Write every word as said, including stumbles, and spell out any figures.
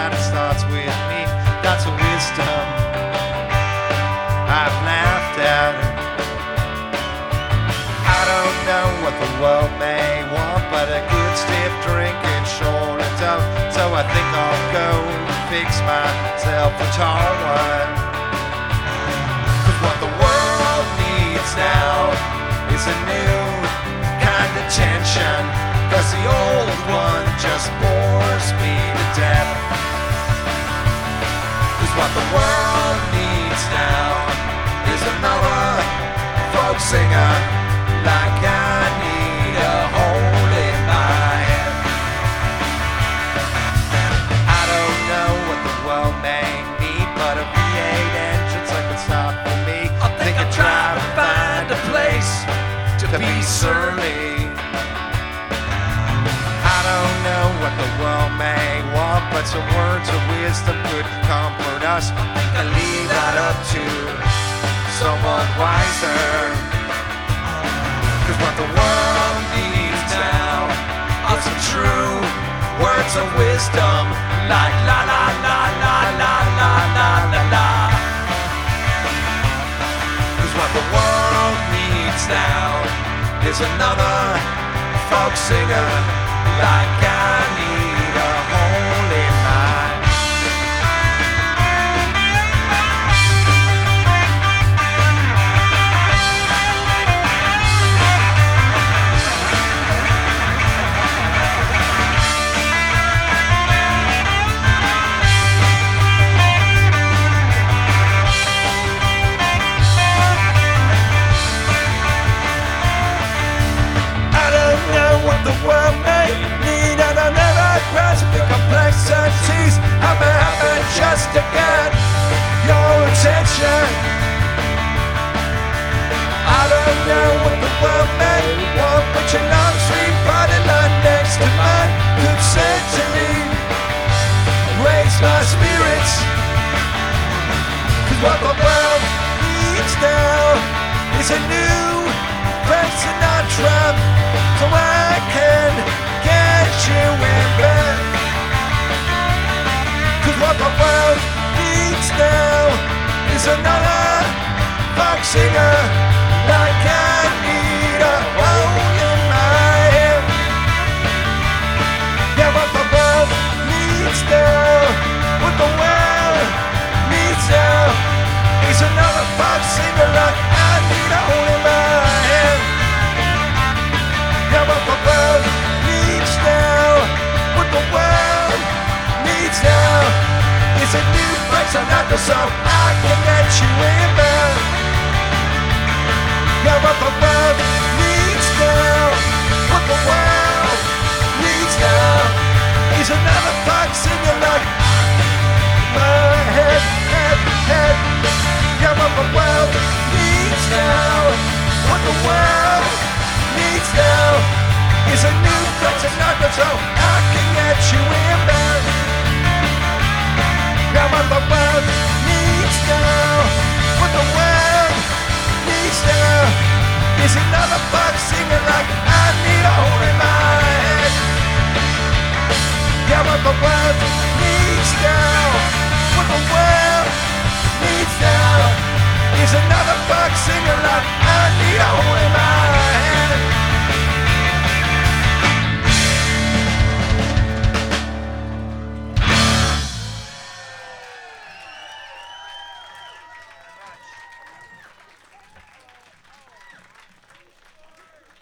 and it starts with me. That's a wisdom I've laughed at. I don't know what the world may want, but a good stiff drink it surely does. So I think I'll go fix myself a tall one. Cause what the world needs now is a new kind of tension, cause the old one just bores me to death. Cause what the world needs now is another folk singer like I need a hole in my head. I don't know what the world may need, but a V eight engine's like a stop for me. I think I'll try to find a place to be surly. I don't know what the world may want, but some words of wisdom could comfort us. I leave that up to someone wiser. Cause what the world needs now are some true words of wisdom, like la la la la la la la la la. Cause what the world needs now is another folk singer like I need a hole in mine. The world may need, and I never grasp the complexities. I'm after just to get your attention. I don't know what the world may want, but your long sweet body line next to mine could certainly raise my spirits. Cause what the world needs now is a new Frank Sinatra, so I can get you in bed. Cause what the world needs now is another folk singer like I need a hole in my head. Yeah, what the world needs now, what the world needs now is another folk singer like I need a hole in my head. Yeah, what the world needs now, what the world needs now is a new place on that so I can get you in bed. Yeah, what the world needs now, what the world needs now is another folk singer like my head, head, head. Yeah, what the world needs now, what the world needs now is a new place and not so I can get you in bed. Yeah, what the world needs now, what the world needs now is another